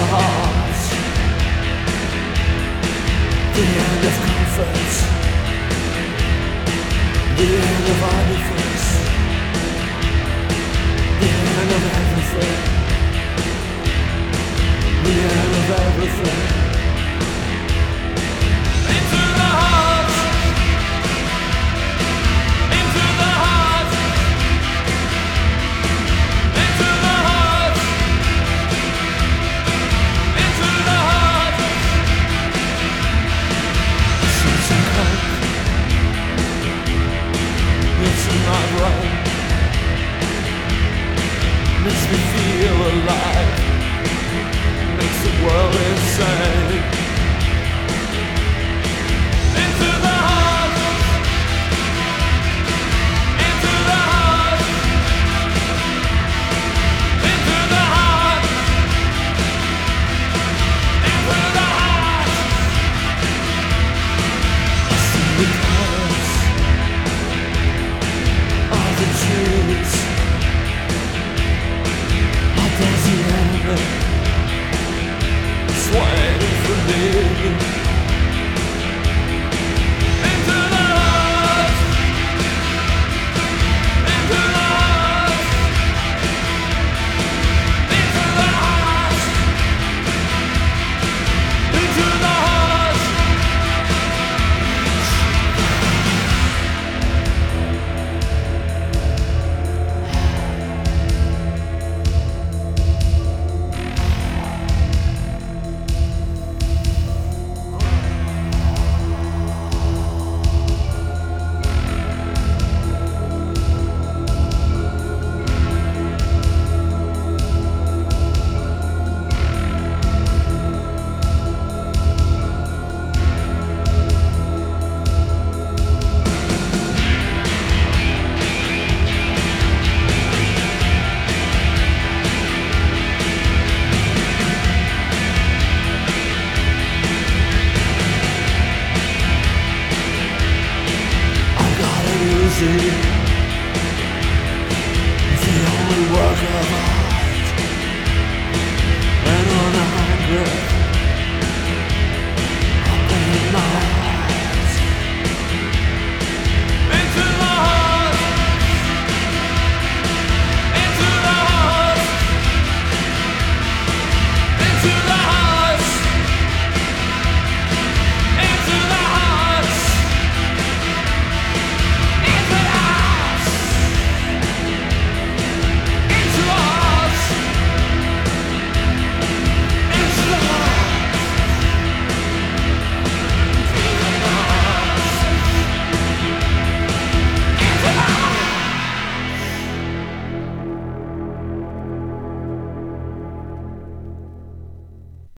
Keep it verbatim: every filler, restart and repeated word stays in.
heart, the end of comfort, the end of everything, the end of everything, the end of everything. Into the heart, into the heart, into the heart, into the heart. It's a coke, it's not right. Makes me feel alive, makes the world insane.